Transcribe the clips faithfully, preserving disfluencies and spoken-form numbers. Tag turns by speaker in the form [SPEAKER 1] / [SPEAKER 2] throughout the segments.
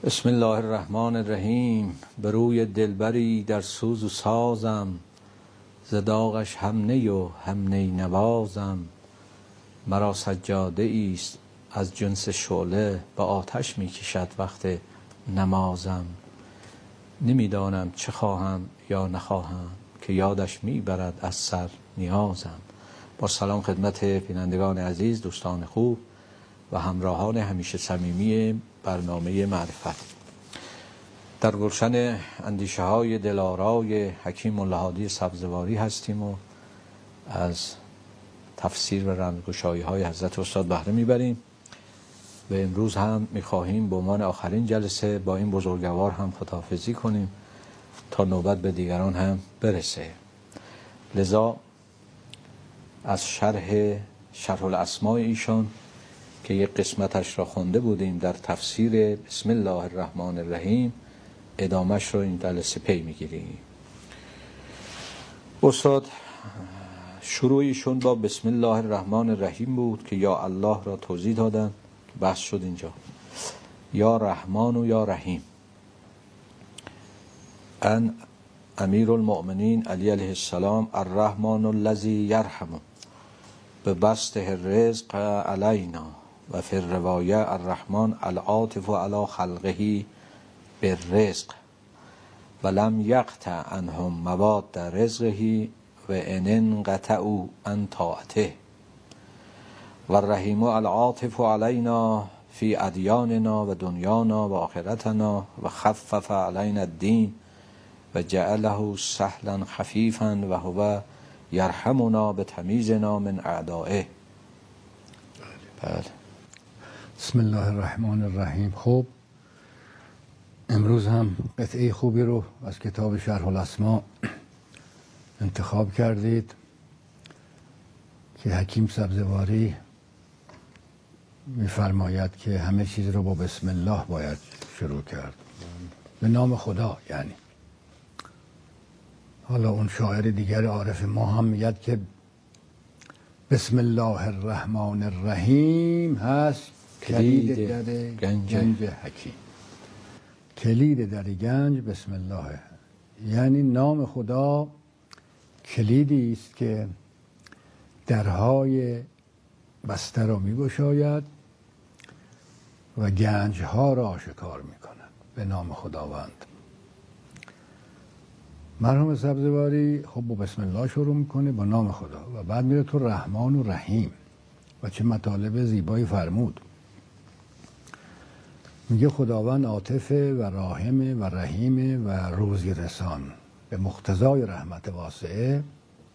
[SPEAKER 1] بسم الله الرحمن الرحیم. به روی دلبری در سوز و سازم، ز داغش هم نی و هم نی نوازم. مرا سجاده ایست از جنس شعله، به آتش می کشد وقت نمازم. نمیدانم چه خواهم یا نخواهم، که یادش می برد از سر نیازم. با سلام خدمت بینندگان عزیز، دوستان خوب و همراهان همیشه صمیمی برنامه معرفت. در گلشن اندیشه های دلارای حکیم ملا سبزواری هستیم و از تفسیر و رمزگشایی های حضرت استاد بهره میبریم و امروز هم میخواهیم به عنوان آخرین جلسه با این بزرگوار هم خداحافظی کنیم تا نوبت به دیگران هم برسه. لذا از شرح شرح الاسماء ایشان که یک قسمتش را خونده بودیم در تفسیر بسم الله الرحمن الرحیم، ادامش رو این جلسه پی میگیریم. استاد شروعیشون با بسم الله الرحمن الرحیم بود که یا الله را توضیح دادن، بحث شد اینجا یا رحمان و یا رحیم. ان امیر المؤمنین علی علیه السلام الرحمن الذی یرحم به بسطه الرزق علینا و فی الروایه الرحمن العاطف علی خلقه بالرزق و لم یقطع عنهم مواد رزقه و ان انقطعوا عن طاعته و الرحیم العاطف علینا فی ادیاننا و دنیانا و آخرتنا و خفف علینا الدین و جعله سهلا خفیفا و هو یرحمنا به تمیزنا من اعدائه. بله.
[SPEAKER 2] بسم الله الرحمن الرحیم. خب امروز هم قطعه خوبی رو از کتاب شرح الاسماء انتخاب کردید که حکیم سبزواری میفرماید که همه چیز رو با بسم الله باید شروع کرد، به نام خدا. یعنی حالا اون شاعر دیگر عارف ما هم میگه که بسم الله الرحمن الرحیم هست کلید در گنج, گنج حکیم. کلید در گنج بسم الله، یعنی نام خدا کلیدی است که درهای بسته را می‌گشاید و گنجها را آشکار می‌کند. به نام خداوند. مرحوم سبزواری خب با بسم الله شروع میکنه، با نام خدا، و بعد میره تو رحمان و رحیم و چه مطالب زیبایی فرمود. میگه خداوند عاطفه و راحمه و رحیمه و روزی رسان، به مقتضای رحمت واسعه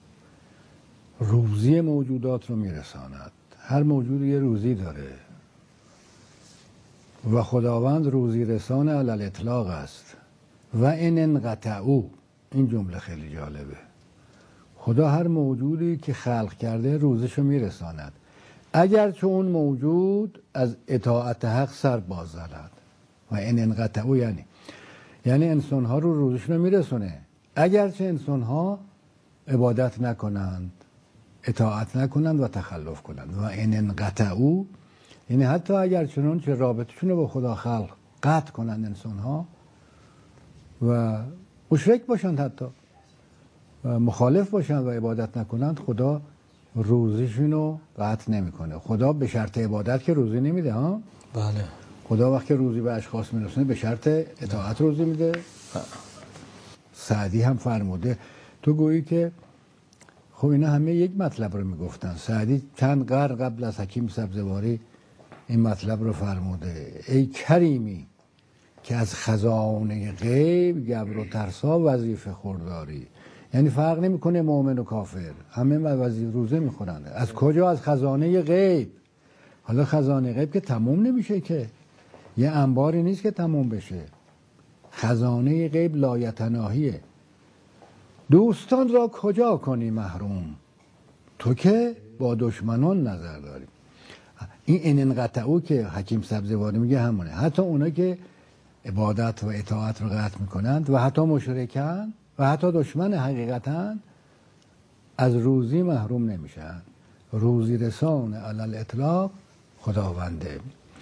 [SPEAKER 2] روزی موجودات رو میرساند. هر موجود یه روزی داره و خداوند روزی رسان علی الاطلاق است. و ان انقطعوا، این جمله خیلی جالبه. خدا هر موجودی که خلق کرده روزشو میرساند، اگر چون اون موجود از اطاعت حق سر باز زند. و ان انقطعوا یعنی یعنی انسان ها رو روزشون رو میرسونه، اگر چه انسان ها عبادت نکنند، اطاعت نکنند و تخلف کنند. و ان انقطعوا یعنی حتی اگر چنون چه رابطشون رو با خدا خلق قطع کنند انسان ها و مشرک باشند، حتی و مخالف باشند و عبادت نکنند، خدا روزیشون رو قطع نمیکنه. خدا به شرط عبادت که روزی نمیده ها.
[SPEAKER 1] بله.
[SPEAKER 2] خدا وقتی روزی به اشخاص میرسونه به شرط اطاعت روزی میده. سعدی هم فرموده. تو گویی که خب اینا همه یک مطلب رو میگفتن. سعدی چند قرن قبل از حکیم سبزواری این مطلب رو فرموده. ای کریمی که از خزانه غیب گبر و ترسا وظیفه خورداری. یعنی فرق نمیکنه مؤمن و کافر، همه وظیفه روزه میخورن. از کجا؟ از خزانه غیب. حالا خزانه غیب که تموم نمیشه، که یه انباری نیست که تموم بشه. خزانه غیب لایتناهیه. دوستان را کجا کنی محروم، تو که با دشمنان نظر داری. این ان انقطعوا که حکیم سبزواری میگه همونه. حتی اونا که عبادت و اطاعت رو قطع میکنند و حتی مشرکن و حتی دشمن حقیقتا، از روزی محروم نمیشن. روزی رسان علی الاطلاق خداونده.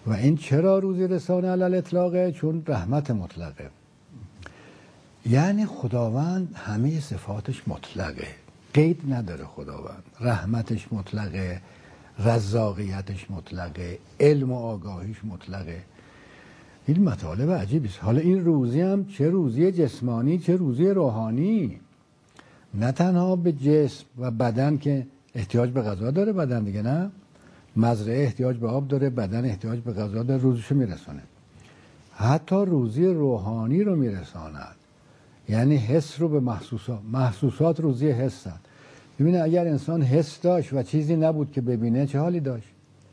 [SPEAKER 2] و این چرا روزی رسانه علی اطلاقه؟ چون رحمت مطلقه. یعنی خداوند همه صفاتش مطلقه، قید نداره. خداوند رحمتش مطلقه، رزاقیتش مطلقه، علم و آگاهیش مطلقه. این مطالب عجیبی است. حالا این روزی هم چه روزی جسمانی چه روزی روحانی، نه تنها به جسم و بدن که احتیاج به غذا داره بدن دیگه، نه مزرعه احتیاج به آب داره، بدن احتیاج به غذا داره، روزشو میرسونه. حتی روزی روحانی رو میرساند، یعنی حس رو به محسوسات. محسوسات روزی حسن. ببینه اگر انسان حس داشت و چیزی نبود که ببینه چه حالی داشت؟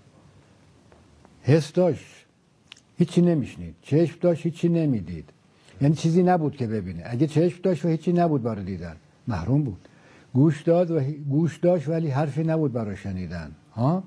[SPEAKER 2] حس داشت هیچی نمیشنید، چشم داشت هیچی نمیدید، یعنی چیزی نبود که ببینه. اگه چشم داشت و هیچی نبود برای دیدن محروم بود. گوش داد و گوش داشت ولی حرفی نبود برای شنیدن. ها؟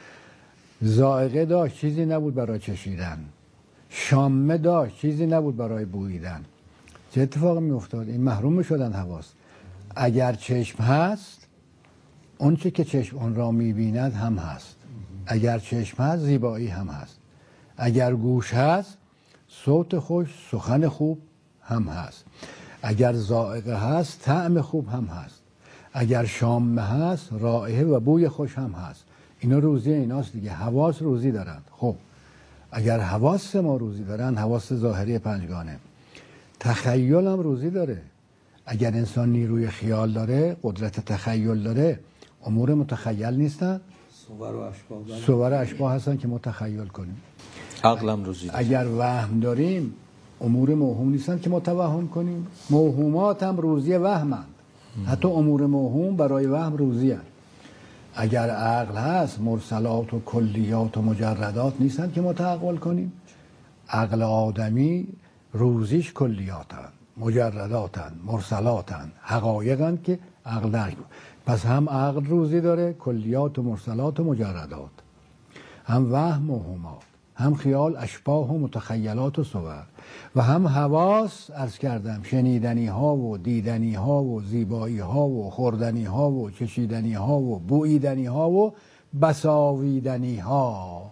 [SPEAKER 2] ذائقه داشت چیزی نبود برای چشیدن. شامه داشت چیزی نبود برای بوییدن. چه اتفاقی می افتاد؟ این محروم شدن حواس. اگر چشم هست اون چه که چشم آن را می بیند هم هست. اگر چشم هست زیبایی هم هست. اگر گوش هست صوت خوش، سخن خوب هم هست. اگر ذائقه هست طعم خوب هم هست. اگر شامه هست رائحه و بوی خوش هم هست. اینا روزی ایناست دیگه. حواس روزی دارن. خب اگر حواس ما روزی دارن، حواس ظاهری پنجگانه، تخیل هم روزی داره. اگر انسان نیروی خیال داره، قدرت تخیل داره، امور متخیل نیستن،
[SPEAKER 1] صور و اشباح
[SPEAKER 2] صور اشباح هستن که متخیل کنیم.
[SPEAKER 1] عقلم روزی داره.
[SPEAKER 2] اگر وهم داریم امور موهوم نیستن که متوهم کنیم. موهومات هم روزی وهمند. حتی امور موهوم برای وهم روزی هست. اگر عقل هست مرسلات و کلیات و مجردات نیستن که متعقل کنیم. عقل آدمی روزیش کلیاتن، مجرداتن، مرسلاتن، حقایقن که عقل درک. پس هم عقل روزی داره، کلیات و مرسلات و مجردات، هم وهم موهومات، هم خیال اشباح و متخیلات و صور، و هم حواس. عرض کردم شنیدنی ها و دیدنی ها و زیبایی ها و خوردنی ها و چشیدنی ها و بوییدنی ها و بساویدنی ها.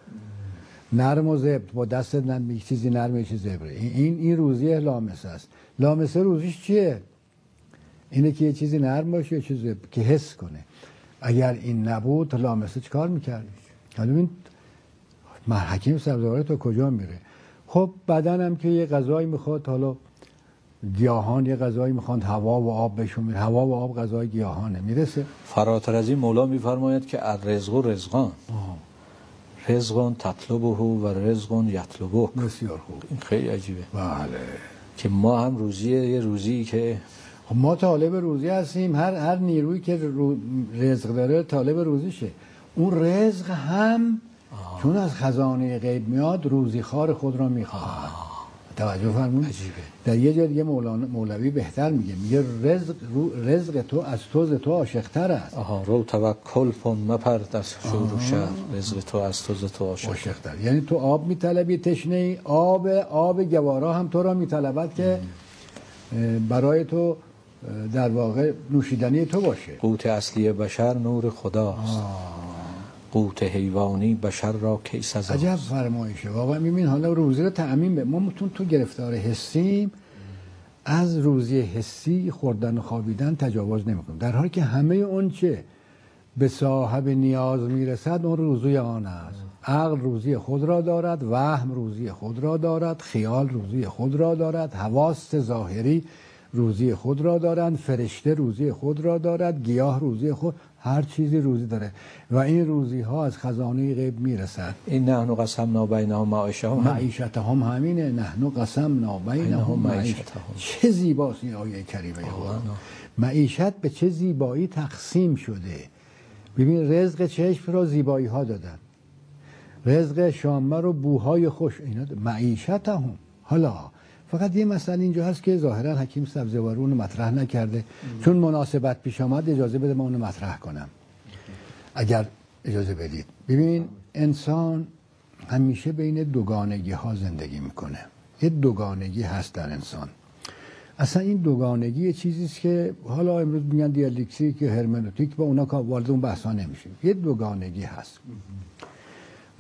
[SPEAKER 2] نرم و زبر، با دست نرم چیزی نرم چیزی زبره. این این روزی لامسه است. لامسه روزیش چیه؟ اینه که یه چیزی نرم باشه، یه چیزی که حس کنه. اگر این نبود لامسه چیکار می‌کرد؟ حالا ببین حکیم سبزواری تا کجا میره. خب بدنم که یه غذایی میخواد، حالا گیاهان یه غذایی میخواد، هوا و آب بهشون میره. هوا و آب غذای گیاهانه، میرسه.
[SPEAKER 1] فراتر از این مولا میفرماید که الرزق و رزقان، رزقان تطلبه و رزقان یطلبه.
[SPEAKER 2] بسیار خوب.
[SPEAKER 1] این خیلی عجیبه.
[SPEAKER 2] بله.
[SPEAKER 1] که ما هم روزیه، یه روزی که
[SPEAKER 2] خب ما طالب روزی هستیم. هر هر نیرویی که رو رزق داره طالب روزیشه. اون رزق هم آه. چون از خزانه غیب میاد روزی خار خود را میخواهد. توجه فرمون.
[SPEAKER 1] عجیبه.
[SPEAKER 2] در یه جا دیگه مولوی بهتر میگه، میگه رزق رزق تو از تو ز تو عاشق‌تر است.
[SPEAKER 1] آها، رو توکل کن مپر دست شور و شهر، رزق تو از تو ز تو عاشق‌تر.
[SPEAKER 2] یعنی تو آب میطلبی تشنه ای، آب آب گوارا هم تو را میطلبد که برای تو در واقع نوشیدنی تو باشه.
[SPEAKER 1] قوت اصلی بشر نور خداست. قوت حیوانی بشر را کی سزاست.
[SPEAKER 2] عجب فرمایشه واقعا. میبین حالا روزی رو تعمیم به ما متون تو گرفتار حسیم، از روزی حسی خوردن و خوابیدن تجاوز نمیکنیم، در حالی که همه اون چه به صاحب نیاز میرسد اون روزی آن است. عقل روزی خود را دارد، وهم روزی خود را دارد، خیال روزی خود را دارد، حواس ظاهری روزی خود را دارند، فرشته روزی خود را دارد، گیاه روزی خود، هر چیزی روزی داره و این روزی ها از خزانه غیب میرسد.
[SPEAKER 1] این نحن قسمنا بینهم معیشتهم،
[SPEAKER 2] معیشتهم همینه. نحن قسمنا بینهم معیشتهم. چه زیباست این آیه کریمه خدا. معیشت به چه زیبایی تقسیم شده. ببین رزق چشم را زیبایی ها دادن، رزق شامه رو بوهای خوش، اینا معیشتهم. حالا فقط یه مسئله اینجا هست که ظاهرا حکیم سبزواری اون مطرح نکرده. ام. چون مناسبت پیش آمد اجازه بده من اون مطرح کنم اگر اجازه بدید. ببین انسان همیشه بین دوگانگی ها زندگی میکنه. یه دوگانگی هست در انسان. اصلا این دوگانگی یه چیزیست که حالا امروز میگن دیالکتیک، هرمنوتیک، با اونا که وارد اون بحثا نمیشیم. یه دوگانگی هست.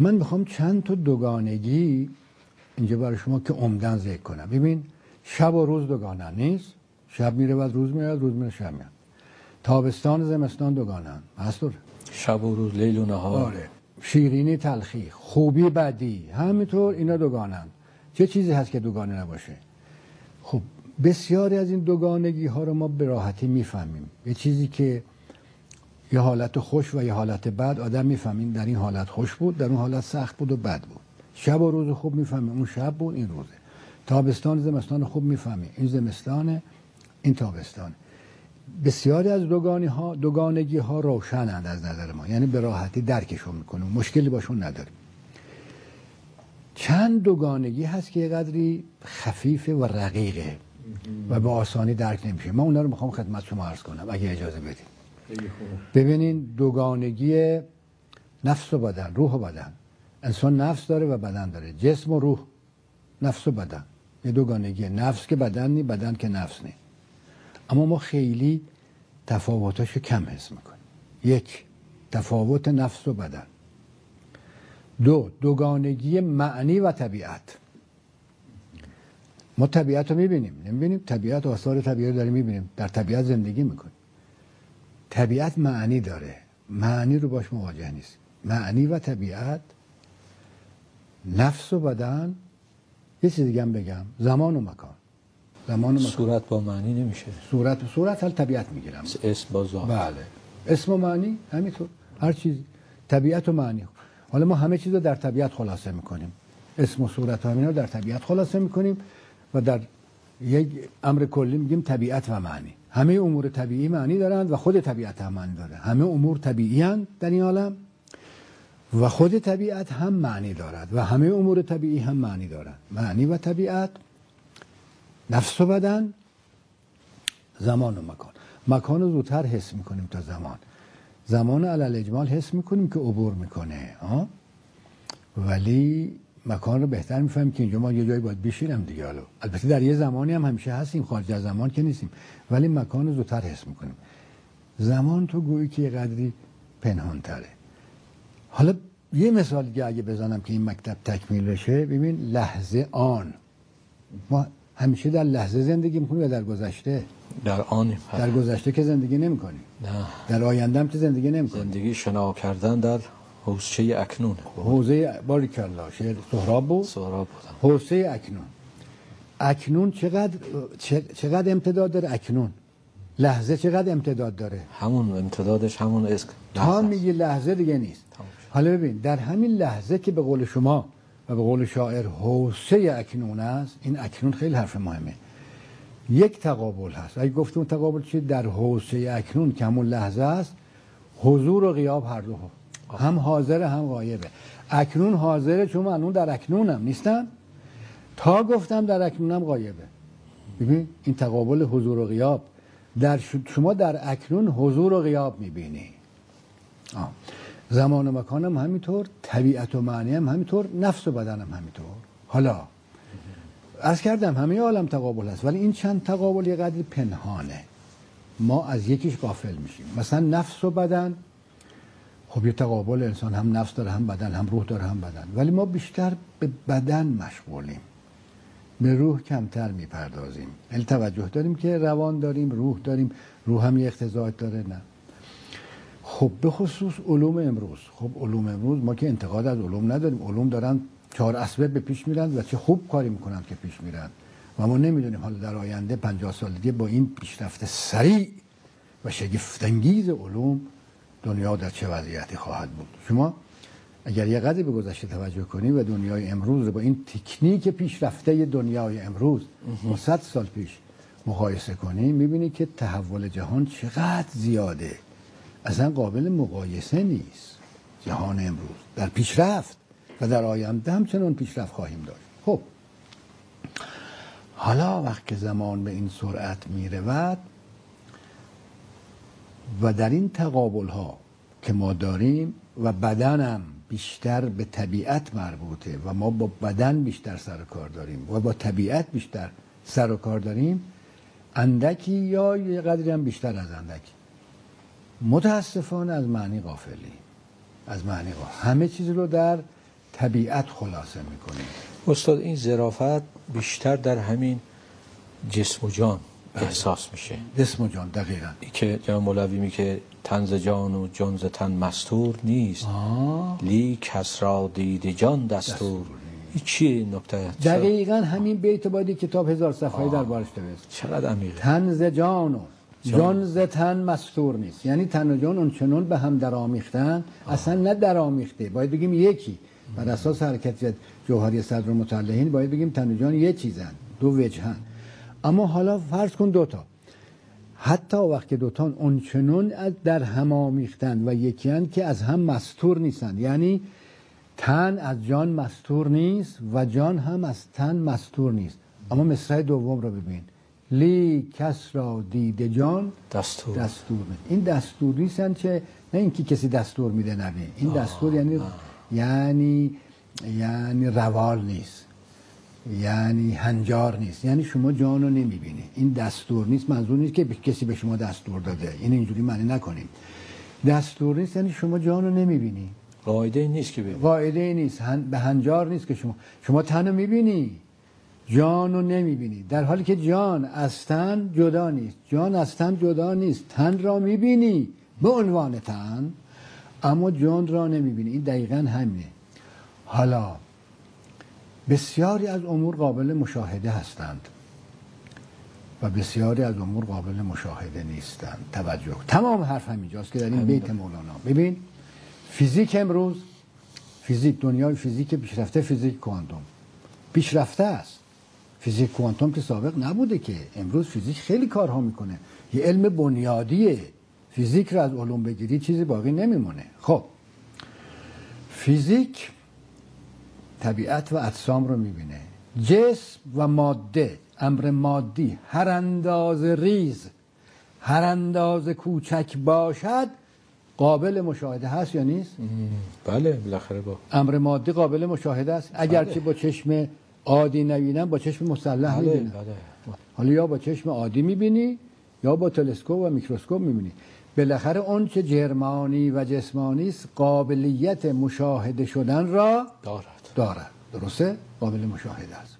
[SPEAKER 2] من میخوام چند تا دوگانگی اینجا برای شما که عمدن ذکر کنم. ببین شب و روز دوگانه نیست، شب میره بعد روز میاد، روز میره شب میاد. تابستان زمستان دوگانن هستور،
[SPEAKER 1] شب و روز، لیل و نهار.
[SPEAKER 2] آره. شیرینی تلخی، خوبی بدی، همینطور اینا دوگانن. چه چیزی هست که دوگانه نباشه؟ خب بسیاری از این دوگانگی ها رو ما به راحتی میفهمیم. یه چیزی که یه حالت خوش و یه حالت بد آدم میفهمیم، در این حالت خوش بود، در اون حالت سخت بود و بد بود. شب و روز خوب میفهمیم، اون شب بود این روزه. تابستان زمستان خوب میفهمیم، این زمستانه این تابستان. بسیاری از دوگانی ها دوگانگی ها روشنند از نظر ما، یعنی به راحتی درکشون میکنیم، مشکلی باشون نداریم. چند دوگانگی هست که یه قدری خفیفه و رقیقه و به آسانی درک نمیشه. من اونا رو میخوام خدمت شما عرض کنم اگه اجازه بدید. ببینین دوگانگی نفس و بدن، روح و بدن. انسان نفس داره و بدن داره، جسم و روح، نفس و بدن. یه دوگانگی، نفس که بدن نی، بدن که نفس نی. اما ما خیلی تفاوتاشو کم حس میکنیم. یک، تفاوت نفس و بدن. دو، دوگانگی معنی و طبیعت. ما طبیعت رو میبینیم، نمیبینیم؟ طبیعت و آثار طبیعت رو داریم میبینیم، در طبیعت زندگی میکنیم. طبیعت معنی داره، معنی رو باش مواجه نیست. معنی و طبیعت، نفس و بدن. یه چیز دیگه هم بگم، زمان و مکان. زمان و مکان.
[SPEAKER 1] صورت با معنی نمیشه.
[SPEAKER 2] صورت صورت حال طبیعت میگیرم.
[SPEAKER 1] اسم با ذات.
[SPEAKER 2] بله. اسم و معنی همینطور، هر چیز طبیعت و معنی. حالا ما همه چیز رو در طبیعت خلاصه میکنیم. اسم و صورت و همینا رو در طبیعت خلاصه میکنیم و در یک امر کلی میگیم طبیعت و معنی. همه امور طبیعی معنی دارند و خود طبیعت هم معنی داره. همه امور طبیعی اند در این عالم و خود طبیعت هم معنی دارد و همه امور طبیعی هم معنی دارند. معنی و طبیعت، نفس و بدن، زمان و مکان. مکان رو زودتر حس میکنیم تا زمان. زمان علل اجمال حس میکنیم که عبور میکنه، آه؟ ولی مکان رو بهتر میفهمیم که اینجا ما یه جایی باید بشینم دیگه. حالا البته در یه زمانی هم همیشه هستیم، خارج از زمان که نیستیم، ولی مکان رو زودتر حس میکنیم. زمان تو گویی که یه قدری پنهان تره. حالا یه مثال دیگه اگه بزنم که این مکتب تکمیل بشه، ببین لحظه آن. ما همیشه در لحظه زندگی میکنیم و در گذشته.
[SPEAKER 1] در آن
[SPEAKER 2] در گذشته که زندگی نمیکنیم.
[SPEAKER 1] نه.
[SPEAKER 2] در آینده هم که زندگی نمیکنیم.
[SPEAKER 1] زندگی شنا کردن در حوزه اکنون.
[SPEAKER 2] حوزه باریکالله، شعر سهراب بود.
[SPEAKER 1] سهراب بود.
[SPEAKER 2] حوزه اکنون. اکنون چقدر چقدر امتداد داره اکنون؟ لحظه چقدر امتداد داره؟
[SPEAKER 1] همون امتدادش همون اسک.
[SPEAKER 2] تا میگی لحظه دیگه نیست. حالا ببین در همین لحظه که به قول شما و به قول شاعر حوزه اکنون است، این اکنون خیلی حرف مهمه. یک تقابل هست. اگه گفتم تقابل چیه؟ در حوزه اکنون که همون لحظه است، حضور و غیاب هر دو هم حاضر هم غایبه. اکنون حاضره چون من اون در اکنونم نیستم، تا گفتم در اکنونم غایبه. ببین این تقابل حضور و غیاب، در شما در اکنون حضور و غیاب میبینی. آه. زمان و مکان هم همینطور، طبیعت و معنی هم همینطور، نفس و بدن هم همینطور. حالا عرض کردم همه عالم تقابل هست، ولی این چند تقابل یه قدری پنهانه، ما از یکیش غافل میشیم. مثلا نفس و بدن، خب یه تقابل، انسان هم نفس داره هم بدن، هم روح داره هم بدن، ولی ما بیشتر به بدن مشغولیم، به روح کمتر میپردازیم. یعنی توجه داریم که روان داریم، روح داریم، روح هم یه اقتضاعات داره. نه خب به خصوص علوم امروز، خب علوم امروز ما که انتقاد از علوم نداریم، علوم دارن چهار اسبه به پیش میرن و چه خوب کاری میکنن که پیش میرن و ما نمیدونیم حالا در آینده پنجاه سال دیگه با این پیشرفت سریع و شگفت‌انگیز علوم دنیا در چه وضعیتی خواهد بود. شما اگر یه قدری به گذشته توجه کنی و دنیای امروز رو با این تکنیک پیشرفته دنیای امروز با صد سال پیش مقایسه کنی، میبینی که تحول جهان چقدر زیاده، اصلا قابل مقایسه نیست. جهان امروز در پیشرفت و در آینده همچنان پیشرفت خواهیم داشت. خب حالا وقت که زمان به این سرعت میرود و در این تقابل ها که ما داریم و بدنم بیشتر به طبیعت مربوطه و ما با بدن بیشتر سر و کار داریم و با طبیعت بیشتر سر و کار داریم، اندکی یا یه قدری هم بیشتر از اندکی متاسفانه از معنی غافلی. از معنی غافل. همه چیز رو در طبیعت خلاصه میکنیم.
[SPEAKER 1] استاد این ظرافت بیشتر در همین جسم و جان احساس میشه.
[SPEAKER 2] جسم و جان دقیقاً.
[SPEAKER 1] که جناب مولوی میگه که تن ز جان و جان ز تن مستور نیست، لی کس را دید جان دستور, دستور. این چیه نکته؟
[SPEAKER 2] دقیقاً همین بیت باید کتاب هزار صفحه‌ای در بارش نوشت.
[SPEAKER 1] چقدر عمیقه.
[SPEAKER 2] تن ز جان و جان ز تن مستور نیست، یعنی تن و جان اونچنان به هم درآمیختن، اصلا نه درآمیخته، باید بگیم یکی. بر اساس حرکت جوهری صدر المطلعین باید بگیم تن و جان یک چیزن، دو وجهن. اما حالا فرض کن دوتا، حتی وقتی دوتا اونچنان در هم آمیختن و یکیان که از هم مستور نیستن، یعنی تن از جان مستور نیست و جان هم از تن مستور نیست. اما مصرع دوم رو ببین، لی کس را دید جان
[SPEAKER 1] دستور
[SPEAKER 2] دستور نیست. این دستور نیستن که نه اینکه کسی دستور میده نبین، این آه دستور یعنی آه. یعنی یعنی روال نیست، یعنی هنجار نیست، یعنی شما جان رو نمیبینی. این دستور نیست، منظور نیست که کسی به شما دستور داده، این اینجوری معنی نکنیم. دستور نیست یعنی شما جان رو نمیبینی،
[SPEAKER 1] قاعده نیست که ببینی،
[SPEAKER 2] قاعده نیست، هن... به هنجار نیست که شما شما تن رو میبینی، جان رو نمیبینی، در حالی که جان از تن جدا نیست. جان از تن جدا نیست، تن را میبینی به عنوان تن، اما جان را نمیبینی. این دقیقاً همینه. حالا بسیاری از امور قابل مشاهده هستند و بسیاری از امور قابل مشاهده نیستند. توجه، تمام حرف همینجاست که در این بیت مولانا. ببین فیزیک امروز، فیزیک، دنیای فیزیک پیشرفته، فیزیک کوانتوم پیشرفته است. فیزیک کوانتوم که سابق نبوده که. امروز فیزیک خیلی کارها میکنه، یه علم بنیادیه. فیزیک رو از علوم بگیری چیزی باقی نمیمونه. خب فیزیک طبیعت و اجسام رو میبینه، جسم و ماده، امر مادی هر اندازه ریز، هر اندازه کوچک باشد قابل مشاهده هست یا نیست؟
[SPEAKER 1] بله بالاخره با
[SPEAKER 2] امر مادی قابل مشاهده است، اگرچه با چشم عادی نبینم، با چشم مسلح
[SPEAKER 1] بله.
[SPEAKER 2] میبینم.
[SPEAKER 1] بله.
[SPEAKER 2] حالا یا با چشم عادی میبینی یا با تلسکوپ و میکروسکوپ میبینی. بالاخره اون که جرمانی و جسمانی است قابلیت مشاهده شدن را
[SPEAKER 1] دارد
[SPEAKER 2] دارد درسته؟ قابل مشاهده است.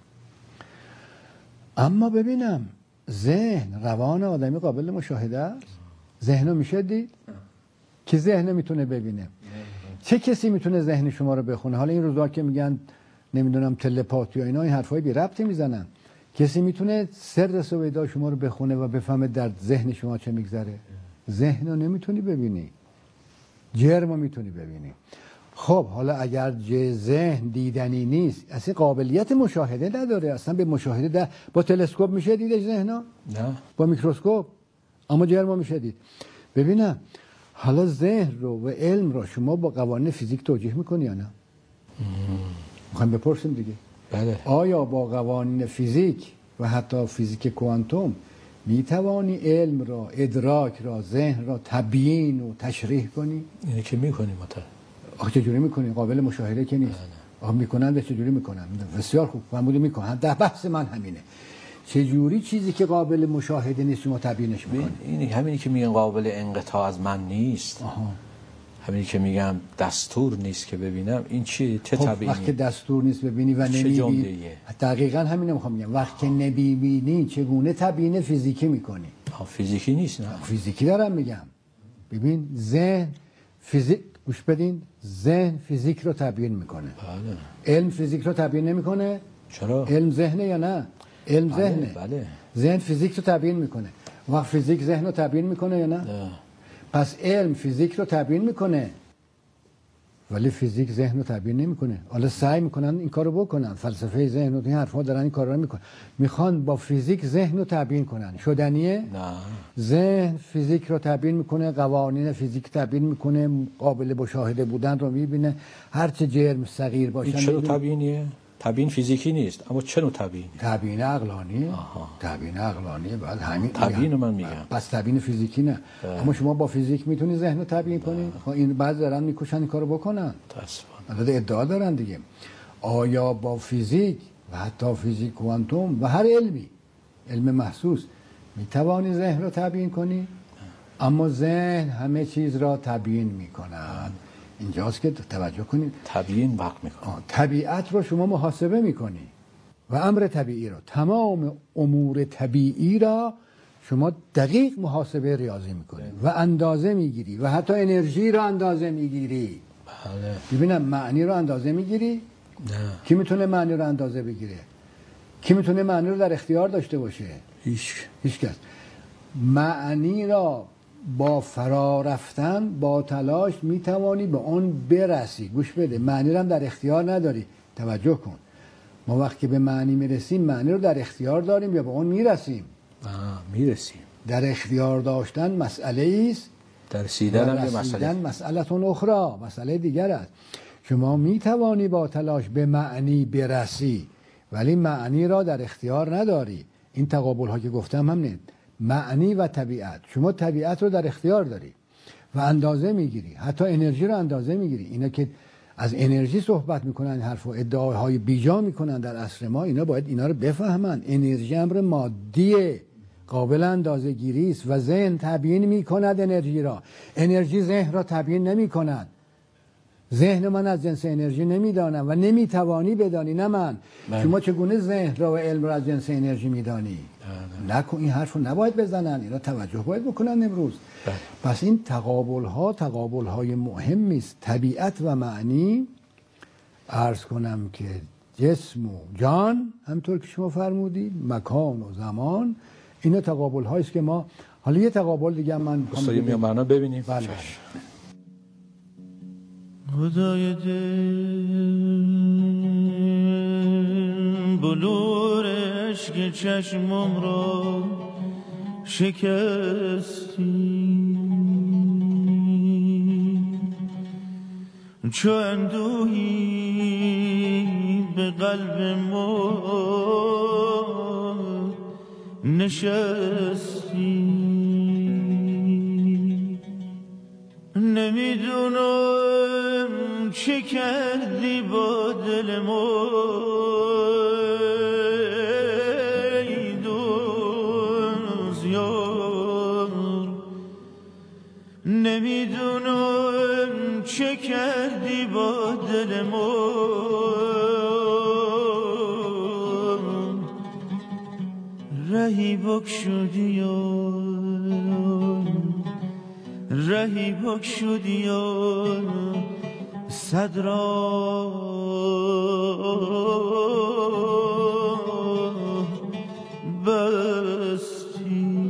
[SPEAKER 2] اما ببینم ذهن، روان آدمی قابل مشاهده است؟ ذهن رو میشه دید؟ که ذهن میتونه ببینه؟ چه کسی میتونه ذهن شما رو بخونه؟ حالا این روزا که میگن نمیدونم تلپاتی و اینا، این حرفای بی ربطی میزنن. کسی میتونه سر سویدا شما رو بخونه و بفهمه در ذهن شما چه میگذره؟ ذهن رو نمیتونی ببینی، جرم رو میتونی ببینی. خب حالا اگر ذهن دیدنی نیست، اصلا قابلیت مشاهده نداره، اصلا به مشاهده ده. با تلسکوپ میشه دیدش ذهنا؟
[SPEAKER 1] نه.
[SPEAKER 2] با میکروسکوپ، اما جرم رو میشه دید. ببینم حالا ذهن رو و علم رو شما با قوانین فیزیک توجیه میکنی یا نه؟ میخوایم بپرسیم دیگه.
[SPEAKER 1] بله.
[SPEAKER 2] آیا با قوانین فیزیک و حتی فیزیک کوانتوم میتوانی علم را، ادراک را، ذهن را تبیین و تشریح کنی؟
[SPEAKER 1] اینه که میکنیم متأ.
[SPEAKER 2] آخه چجوری میکنی؟ قابل مشاهده که نیست. آخه میکنن، به چجوری میکنن؟ بسیار خوب فرمودی میکنن. ده بحث من همینه. چجوری چیزی که قابل مشاهده نیست شما تبیینش میکنی؟
[SPEAKER 1] این همینی که میگن قابل انقطاع از من نیست. آها. همینی که میگم دستور نیست که ببینم، این چی؟ چه
[SPEAKER 2] خب
[SPEAKER 1] تبیینی؟
[SPEAKER 2] وقتی دستور نیست ببینی و نمیبینی، دقیقاً همینه میخوام بگم. وقتی نمیبینی چگونه تبیین فیزیکی میکنی؟
[SPEAKER 1] آه فیزیکی نیست نه.
[SPEAKER 2] فیزیکی دارم میگم. ببین ذهن فیزیک، گوش بدین، ذهن فیزیک رو تبیین میکنه.
[SPEAKER 1] بله.
[SPEAKER 2] علم فیزیک رو تبیین نمیکنه؟
[SPEAKER 1] چرا؟
[SPEAKER 2] علم ذهنه یا نه؟ علم
[SPEAKER 1] بله.
[SPEAKER 2] ذهنه.
[SPEAKER 1] بله.
[SPEAKER 2] ذهن فیزیک رو تبیین میکنه. وقت فیزیک ذهن رو تبیین میکنه یا نه؟
[SPEAKER 1] نه.
[SPEAKER 2] پس علم فیزیک رو تبیین میکنه ولی فیزیک ذهن رو تبیین نمیکنه. حالا سعی میکنن این کارو بکنن، فلسفه ذهن و این حرفا دارن این کارا رو میکنن، میخوان با فیزیک ذهن رو تبیین کنن. شدنیه؟
[SPEAKER 1] نه.
[SPEAKER 2] ذهن فیزیک رو تبیین میکنه، قوانین فیزیک تبیین میکنه، قابل مشاهده بودن رو میبینه، هر چه جرم صغیر باشه.
[SPEAKER 1] چرا تبیینیه؟ تبیین فیزیکی نیست، اما چه نوع تبیینی؟
[SPEAKER 2] تبیین عقلانی. تبیین عقلانی. بعد همین
[SPEAKER 1] تبیین من میگم.
[SPEAKER 2] پس تبیین فیزیکی نه. اه. اما شما با فیزیک میتونی ذهن رو تبیین کنی؟ خب این بعضی دارن میکشن این کارو بکنن.
[SPEAKER 1] متاسفانه.
[SPEAKER 2] ادعا دارن دیگه. آیا با فیزیک و حتی فیزیک کوانتوم و هر علمی، علم محسوس، میتوانی ذهن رو تبیین کنی؟ اما ذهن همه چیز را تبیین میکنن. اینجاست که توجه کنید
[SPEAKER 1] تبیین وقت میکنه.
[SPEAKER 2] طبیعت رو شما محاسبه میکنی و امر طبیعی رو، تمام امور طبیعی را شما دقیق محاسبه ریاضی میکنی و اندازه میگیری و حتی انرژی رو اندازه میگیری.
[SPEAKER 1] بله.
[SPEAKER 2] ببینم معنی رو اندازه میگیری؟
[SPEAKER 1] نه.
[SPEAKER 2] کی میتونه معنی رو اندازه بگیره؟ کی میتونه معنی رو در اختیار داشته باشه؟
[SPEAKER 1] هیچ
[SPEAKER 2] هیچ کس. معنی را با فرا رفتن، با تلاش میتوانی به اون برسی. گوش بده، معنی رو هم در اختیار نداری. توجه کن، ما وقتی به معنی میرسیم معنی رو در اختیار داریم یا به اون میرسیم؟
[SPEAKER 1] میرسیم.
[SPEAKER 2] در اختیار داشتن مسئله است،
[SPEAKER 1] در رسیدن هم یه مسئله
[SPEAKER 2] مسئله اخرى، مسئله دیگر است. شما میتوانی با تلاش به معنی برسی ولی معنی را در اختیار نداری. این تقابل ها که گفتم هم نه، معنی و طبیعت. شما طبیعت رو در اختیار داری و اندازه میگیری، حتی انرژی رو اندازه میگیری. اینا که از انرژی صحبت میکنن، حرف و ادعاهای بیجا میکنن در عصر ما، اینا باید اینا رو بفهمن. انرژی امر مادیه، قابل اندازه گیری است و ذهن تبیین میکند انرژی را. انرژی ذهن را تبیین نمیکند. ذهن من از جنس انرژی نمیدانم و نمیتوانی بدانی. نه من. من. شما چگونه ذهن را و علم را از جنس انرژی میدانی؟ نکن این حرف رو نباید بزنن. اینا توجه باید بکنن امروز. ده. پس این تقابل ها تقابل های مهمی است. طبیعت و معنی، عرض کنم که جسم و جان، همطور که شما فرمودید، مکان و زمان، اینا تقابل هایی است که ما حالا یه تقابل دیگه من
[SPEAKER 1] استاد میام معنا ببینیم.
[SPEAKER 2] بله.
[SPEAKER 3] خدای دل بلور عشق چشمم را شکستی، چو اندوهی به قلب ما نشستی. نمیدونم چه کردی با دل ما، ای دوزیار. نمیدونم چه کردی با دل ما، رهی بکشودی و رهی بکشودی و صد راه بستی.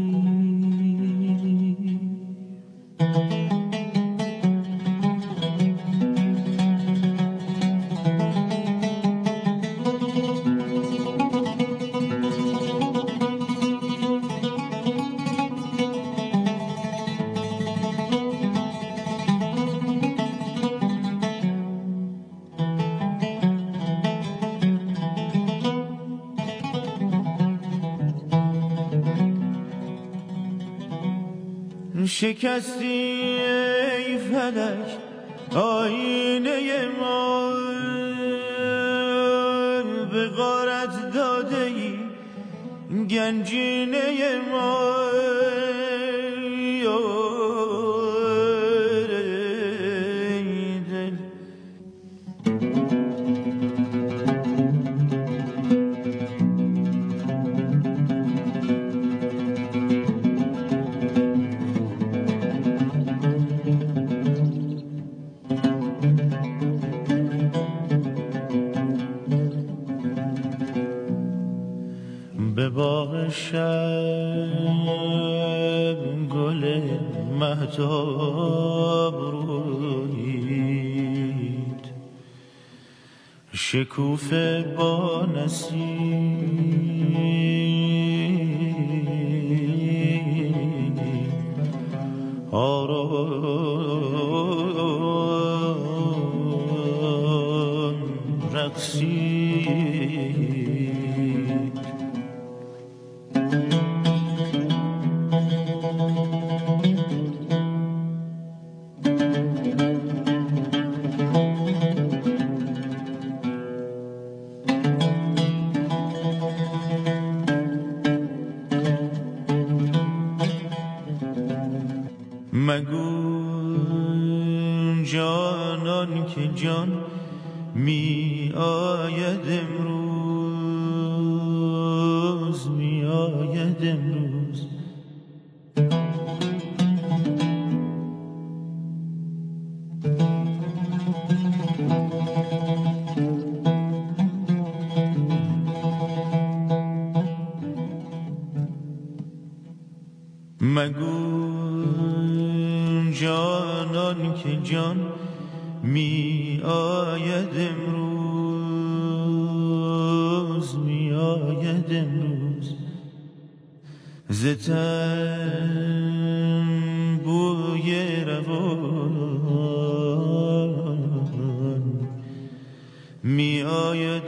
[SPEAKER 3] شکستی ای فلک آینه ما، به غارت داده ای گنجینه ما. به باغ شب گل مهتاب رویید، شکوفه با نسیم آرام رقصید. مگو جانان که جان می آید امروز، می آید امروز. مگو جانان که جان می آید امروز، می آید امروز. ز تن بوی روان می آید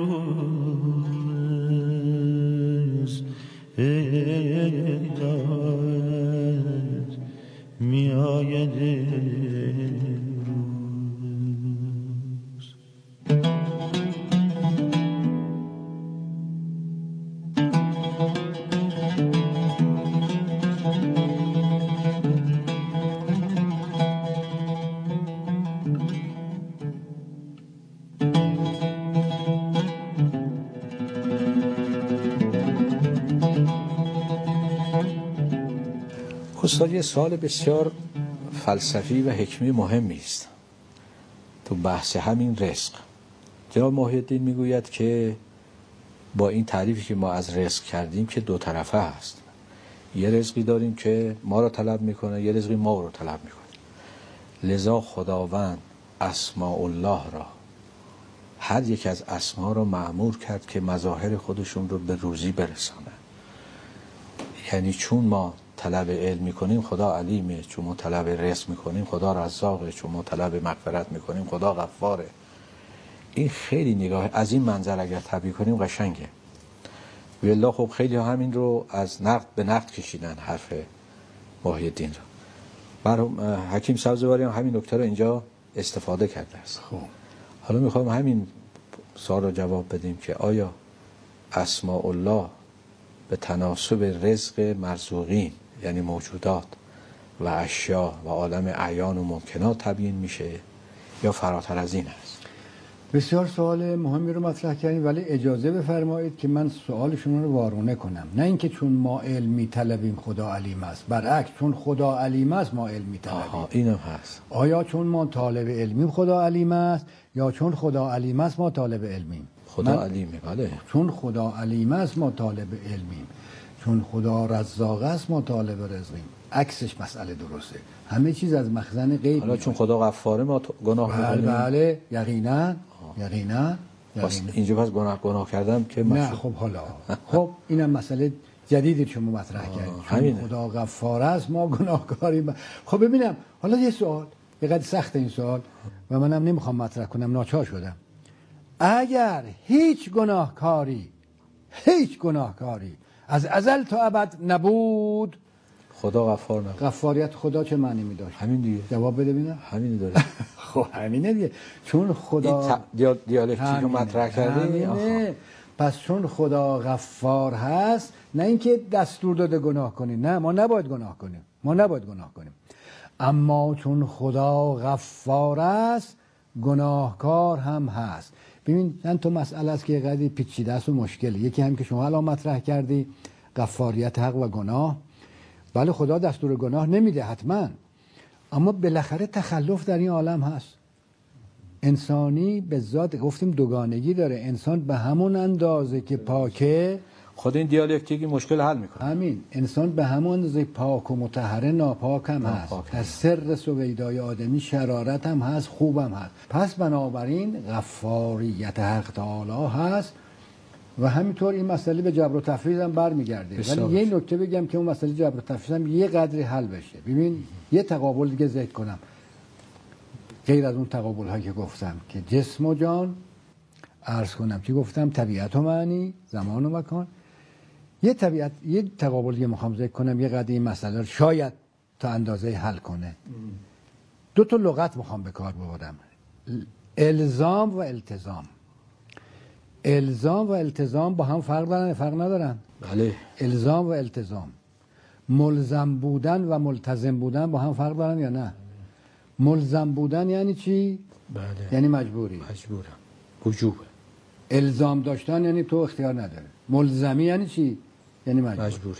[SPEAKER 3] امروز، ای داد می آید امروز.
[SPEAKER 1] استاد یه سوال بسیار فلسفی و حکمی مهمی است تو بحث همین رزق. جناب محی الدین میگوید که با این تعریفی که ما از رزق کردیم که دو طرفه هست، یه رزقی داریم که ما رو طلب میکنه، یه رزقی ما رو طلب میکنه. لذا خداوند اسماء الله را، هر یک از اسما را مأمور کرد که مظاهر خودشون رو به روزی برسانه. یعنی چون ما طلب علم میکنیم خدا علیمه، چون ما طلب رزق میکنیم خدا رزاقه، چون ما طلب مغفرت میکنیم خدا غفاره. این خیلی نگاه از این منظر اگر تعبیر کنیم قشنگه. والله خب خیلی ها همین رو از نقد به نقد کشیدن حرف محی الدین رو. مرحوم حکیم سبزواری هم همین نکته رو اینجا استفاده کرده است.
[SPEAKER 2] خب
[SPEAKER 1] حالا میخوایم همین سوال رو جواب بدیم که آیا اسماء الله به تناسب رزق مرزوقین یعنی موجودات و اشیا و عالم اعیان و ممکنات تبیین میشه یا فراتر از این است؟
[SPEAKER 2] بسیار سوال مهمی رو مطرح کردیم، ولی اجازه بفرمایید که من سوال شما رو وارونه کنم. نه اینکه چون ما علم میطلبیم خدا علیم است، برعکس چون خدا علیم است ما علم میطلبیم.
[SPEAKER 1] آها اینم هست.
[SPEAKER 2] آیا چون ما طالب علمیم خدا علیم است یا چون خدا علیم است ما طالب علمیم؟
[SPEAKER 1] خدا علیمه. بله.
[SPEAKER 2] چون خدا علیم است ما طالب علمیم، چون خدا رزاق است ما طالب رزقیم. عکسش مسئله درسته. همه چیز از مخزن غیب.
[SPEAKER 1] حالا چون خدا غفاره ما گناه
[SPEAKER 2] بله
[SPEAKER 1] میکنیم.
[SPEAKER 2] بله یقینا یقینا
[SPEAKER 1] اینجا پس گناه گناه کردم که
[SPEAKER 2] نه. خب حالا خب اینم مسئله جدیدی شما مطرح کردید. چون خدا غفار است ما گناهکاریم. خب ببینم حالا یه سوال، یه قدر سخت این سوال و منم نمیخوام مطرح کنم، ناچار شدم. اگر هیچ گناهکاری هیچ گناهکاری از ازل تا ابد نبود
[SPEAKER 1] خدا غفار نبود،
[SPEAKER 2] غفاریت خدا چه معنی می داشت؟
[SPEAKER 1] همین دیگه.
[SPEAKER 2] جواب بده ببینم.
[SPEAKER 1] همین داره.
[SPEAKER 2] خب همینه دیگه. چون خدا
[SPEAKER 1] این دیالکتیک رو مطرح کردی.
[SPEAKER 2] پس چون خدا غفار هست، نه اینکه دستور داده گناه کنیم، نه ما نباید گناه کنیم، ما نباید گناه کنیم. اما چون خدا غفار است گناهکار هم هست. ببین چند تا مسئله است که قدری پیچیده است و مشکلی. یکی هم که شما الان مطرح کردی، غفاریت حق و گناه. بله خدا دستور گناه نمیده حتما، اما بالاخره تخلف در این عالم هست. انسانی به ذات گفتیم دوگانگی داره. انسان به همون اندازه که پاکه،
[SPEAKER 1] خود این دیالکتیکی مشکل حل میکنه.
[SPEAKER 2] همین انسان به همون اندازه پاک و مطهر ناپاک هم هست. در سر سویدای آدمی شرارت هم هست، خوب هم هست. پس بنابراین غفاریت حق تعالی هست و همینطور این مسئله به جبر و تفویض هم برمیگرده. ولی یه نکته بگم که اون مسئله جبر و تفویض هم یه قدری حل بشه. ببین یه تقابل دیگه ذکر کنم غیر از اون تقابل هایی که گفتم که جسم و جان، عرض کنم که گفتم طبیعت و معنی، زمان و مکان. یه طبیعت یه تقابل دیگه میخوام ذکر کنم یه قدری این مسئله رو شاید تا اندازه حل کنه. دو تا لغت میخوام به کار ببرم، الزام و التزام. الزام و التزام با هم فرق دارن فرق ندارن؟
[SPEAKER 1] بله.
[SPEAKER 2] الزام و التزام، ملزم بودن و ملتزم بودن با هم فرق دارن یا نه؟ ملزم بودن یعنی چی؟
[SPEAKER 1] بله.
[SPEAKER 2] یعنی مجبوری.
[SPEAKER 1] مجبورم. وجوبه.
[SPEAKER 2] الزام داشتن یعنی تو اختیار نداره. ملزمی یعنی چی؟ یعنی مجبور.
[SPEAKER 1] مجبوری.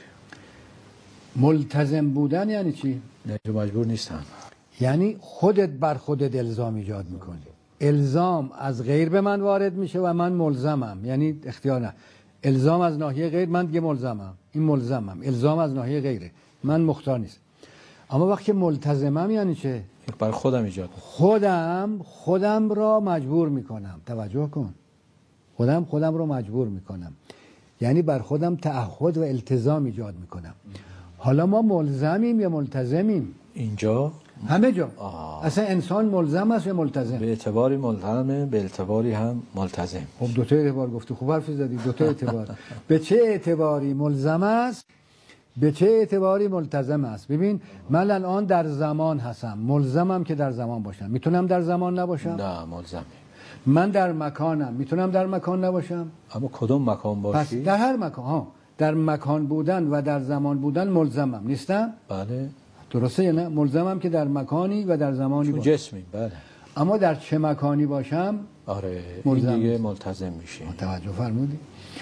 [SPEAKER 2] ملتزم بودن یعنی چی؟
[SPEAKER 1] نه تو مجبور نیستم.
[SPEAKER 2] یعنی خودت بر خودت الزام ایجاد میکنی. الزام از غیر به من وارد میشه و من ملزمم، یعنی اختیار نه. الزام از ناحیه غیر، من دیگه ملزمم، این ملزمم. الزام از ناحیه غیره، من مختار نیست. اما وقتی ملتزمم یعنی چه؟
[SPEAKER 1] برای خودم ایجاد میکنم.
[SPEAKER 2] خودم خودم را مجبور میکنم. توجه کن، خودم خودم را مجبور میکنم، یعنی بر خودم تعهد و التزام ایجاد میکنم. حالا ما ملزمیم یا ملتزمیم؟
[SPEAKER 1] اینجا
[SPEAKER 2] همه جا.
[SPEAKER 1] آه.
[SPEAKER 2] اصلا انسان ملزم است یا ملتزم؟
[SPEAKER 1] به اعتباری ملزمه، به اعتباری هم ملتزم.
[SPEAKER 2] خب دو تا اعتبار گفتی، خوب حرف زدی. دو تا اعتبار. به چه اعتباری ملزم است، به چه اعتباری ملتزم است؟ ببین من الان در زمان هستم، ملزمم که در زمان باشم. میتونم در زمان نباشم؟
[SPEAKER 1] نه ملزمه.
[SPEAKER 2] من در مکانم، میتونم در مکان نباشم؟
[SPEAKER 1] اما کدوم مکان باشی؟
[SPEAKER 2] پس در هر مکان ها، در مکان بودن و در زمان بودن ملزمم نیستم؟
[SPEAKER 1] بله.
[SPEAKER 2] درسته یا نه؟ ملزمم که در مکانی و در زمانی
[SPEAKER 1] چون
[SPEAKER 2] باشم.
[SPEAKER 1] جسمی. بله.
[SPEAKER 2] اما در چه مکانی باشم؟
[SPEAKER 1] آره
[SPEAKER 2] ملزم
[SPEAKER 1] این دیگه
[SPEAKER 2] نیست.
[SPEAKER 1] ملتزم میشی.
[SPEAKER 2] توجه فرمودی؟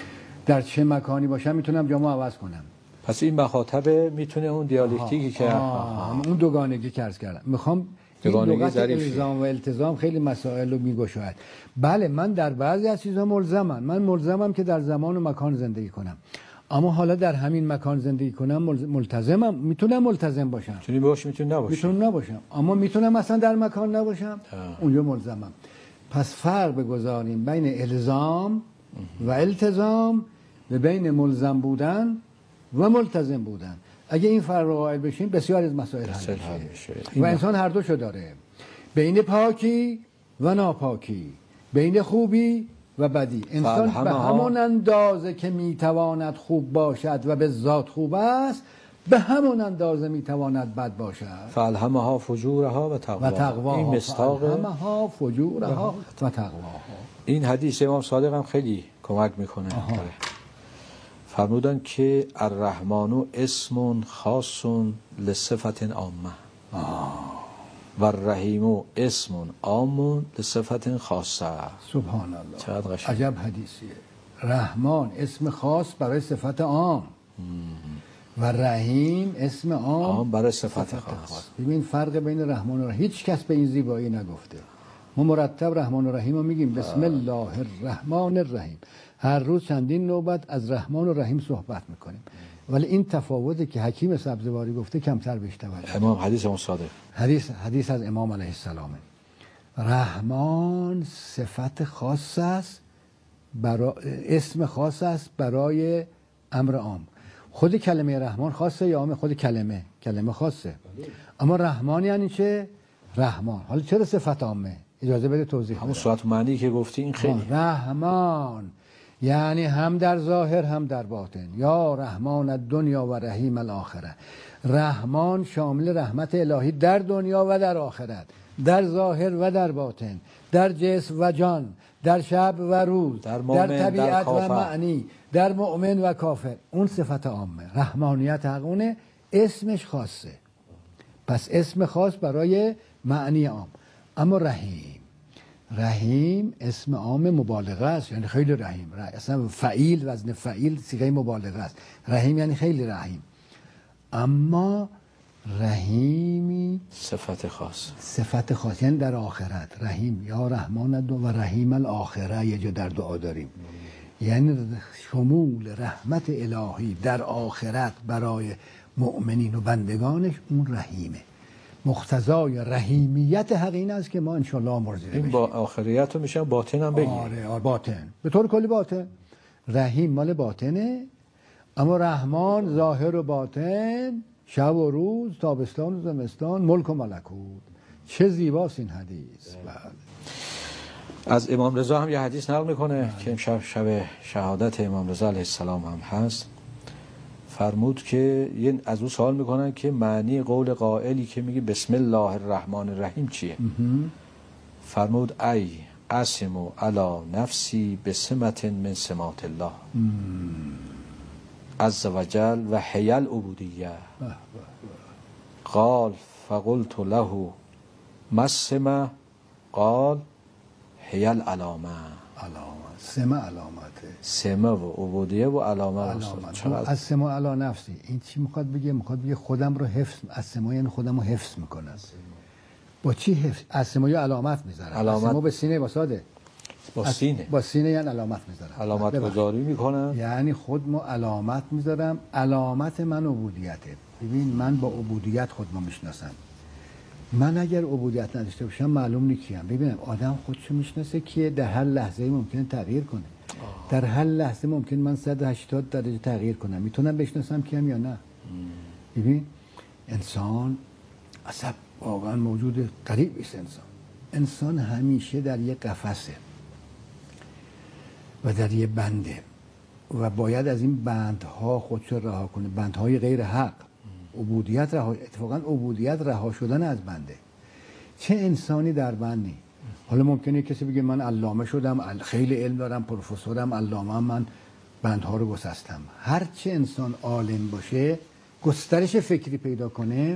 [SPEAKER 2] در چه مکانی باشم میتونم جامو عوض کنم.
[SPEAKER 1] پس این مخاطب میتونه اون دیالکتیکی که
[SPEAKER 2] آه. اون دوگانگی که عرض کردم. میخوام این لغت الزام و التزام خیلی مسائل رو میگشاید. بله من در بعضی از چیزها ملزمم. من ملزمم که در زمان و مکان زندگی کنم. اما حالا در همین مکان زندگی کنم ملتزمم. میتونم ملتزم باشم.
[SPEAKER 1] میتونی باشی میتونی نباشی.
[SPEAKER 2] میتونم نباشم. اما میتونم اصلا در مکان نباشم. آه. اونجا ملزمم. پس فرق بگذاریم بین الزام و التزام و بین ملزم بودن و ملتزم بودن. اگه این فرق رو قائل بشیم بسیار از مسائل حل میشه. و انسان هر دوشو داره، بین پاکی و ناپاکی، بین خوبی و بدی. انسان به همون اندازه که میتواند خوب باشد و به ذات خوب است، به همون اندازه میتواند بد باشد.
[SPEAKER 1] فالهمها فجورها و تقواها.
[SPEAKER 2] و تقواها.
[SPEAKER 1] این مصداق
[SPEAKER 2] فالهمها فجورها و تقواها.
[SPEAKER 1] این حدیث امام صادق هم خیلی کمک میکنه. فرمودن که الرحمن اسم خاص لصفت عامه و الرحیم اسم عام لصفت خاصه.
[SPEAKER 2] سبحان الله.
[SPEAKER 1] چقدر قشنگ.
[SPEAKER 2] عجب حدیثیه. رحمان اسم خاص برای صفت عام و رحیم اسم عام,
[SPEAKER 1] عام برای صفت, صفت خاص. خاص.
[SPEAKER 2] ببین فرق بین رحمان و رحیم هیچ کس به این زیبایی نگفته. ما مرتب رحمان و رحیم رو میگیم بسم الله الرحمن الرحیم. هر روز چندین نوبت از رحمان و رحیم صحبت میکنیم، ولی این تفاوتی که حکیم سبزواری گفته کمتر بهش توجه.
[SPEAKER 1] امام حدیث امام صادق.
[SPEAKER 2] حدیث حدیث از امام علیه السلام. رحمان صفت خاص است، برای اسم خاص است برای امر عام. خود کلمه رحمان خاصه یا عام؟ خود کلمه کلمه خاصه. اما رحمان یعنی چه؟ رحمان. حالا چرا صفت عامه؟ اجازه بده توضیح بدم.
[SPEAKER 1] همون صورت معنی که گفتی این خیلی.
[SPEAKER 2] رحمان یعنی هم در ظاهر هم در باطن. یا رحمان الدنیا و رحیم الاخره. رحمان شامل رحمت الهی در دنیا و در آخرت، در ظاهر و در باطن، در جسم و جان، در شب و روز، در, در طبیعت در و معنی، در مؤمن و کافر. اون صفت عامه. رحمانیت حقونه، اسمش خاصه. پس اسم خاص برای معنی عام. اما رحیم رحیم اسم عام مبالغه است، یعنی خیلی رحیم. اصلا فعیل، وزن فعیل صیغه مبالغه است. رحیم یعنی خیلی رحیم. اما رحیمی
[SPEAKER 1] صفت خاص،
[SPEAKER 2] صفت خاص یعنی در آخرت. رحیم یا رحمان و رحیم الاخره یه جا در دعا داریم، یعنی شمول رحمت الهی در آخرت برای مؤمنین و بندگانش. اون رحیمه. مقتضای رحیمیت حق این است که ما انشالله مرزیده بشیم.
[SPEAKER 1] این با آخریت رو میشه باطن هم بگیم.
[SPEAKER 2] آره آره باطن، به طور کلی باطن. رحیم مال باطنه، اما رحمان ظاهر و باطن، شب و روز، تابستان و زمستان، ملک و ملکوت. چه زیباست این حدیث. بله.
[SPEAKER 1] از امام رضا هم یه حدیث نقل میکنه که امشب شب شهادت امام رضا علیه السلام هم هست. فرمود که از او سوال میکنن که معنی قول قائلی که میگه بسم الله الرحمن الرحیم چیه؟ فرمود ای اسمو علی نفسی بسمت من سمات الله عز وجل و حیل عبودیه. قال فقلت له مسمه قال هی العلامه.
[SPEAKER 2] علامت سمه علامته،
[SPEAKER 1] سمه و عبودیه و علامه.
[SPEAKER 2] علامت
[SPEAKER 1] چقدر
[SPEAKER 2] از سما علی نفسی. این چی میخواد بگه؟ میخواد بگه خودم رو حفظ، از سما یعنی خودم رو حفظ میکنم. با چی حفظ؟ از سما یا علامت میذارم.
[SPEAKER 1] علامت.
[SPEAKER 2] از سما به سینه با ساده
[SPEAKER 1] با سینه،
[SPEAKER 2] با سینه یعنی علامت میذارم،
[SPEAKER 1] علامت گذاری میکنم.
[SPEAKER 2] یعنی خودمو علامت میذارم. علامت من عبودیته. ببین من با عبودیت خودمو میشناسم. من اگر عبودیت نداشته باشم معلوم نیست کیم. ببینم آدم خودشو میشناسه که در هر لحظه ممکنه تغییر کنه. آه. در هر لحظه ممکن من صد و هشتاد درجه تغییر کنم. میتونم بشناسم کیم یا نه. ببین انسان اصلا واقعا موجود غریبی است. انسان انسان همیشه در یک قفسه و در یک بنده و باید از این بندها خودشو رها کنه. بندهای غیر حق. عبودیت رها، اتفاقا عبودیت رها شدن از بنده. چه انسانی در بندی؟ حالا ممکنه کسی بگه من علامه شدم، خیلی علم دارم، پروفسورم، علامه، من بندها رو گسستم. هر چه انسان عالم باشه، گسترش فکری پیدا کنه،